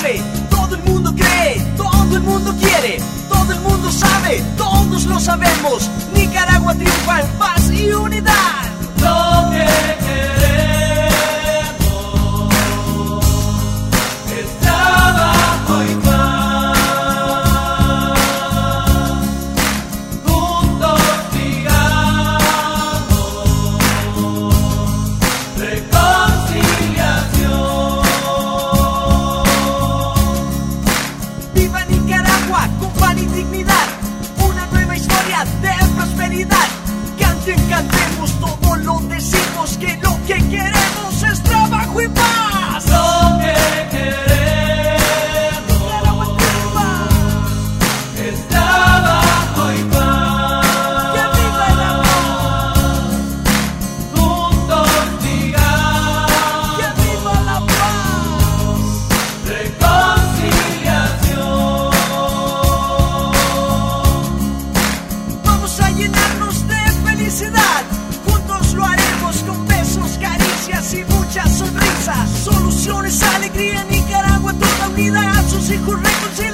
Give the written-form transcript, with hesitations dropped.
sabe, todo el mundo cree, todo el mundo quiere, todo el mundo sabe, todos lo sabemos. Nicaragua triunfa en paz y unidad. Lo que queremos es trabajo y paz. Juntos digamos reconciliación. Viva Nicaragua con pan y dignidad, una nueva historia de prosperidad. Cantemos, todo lo decimos, que lo que queremos es trabajo y paz. Lo que queremos es trabajo y paz. ¡Que viva el amor! Juntos digamos ¡Que viva la paz! reconciliación. Vamos a llenarnos de felicidad. Juntos lo haremos con besos, caricias y muchas sonrisas. Soluciones, alegría, Nicaragua toda unida, a sus hijos reconciliados.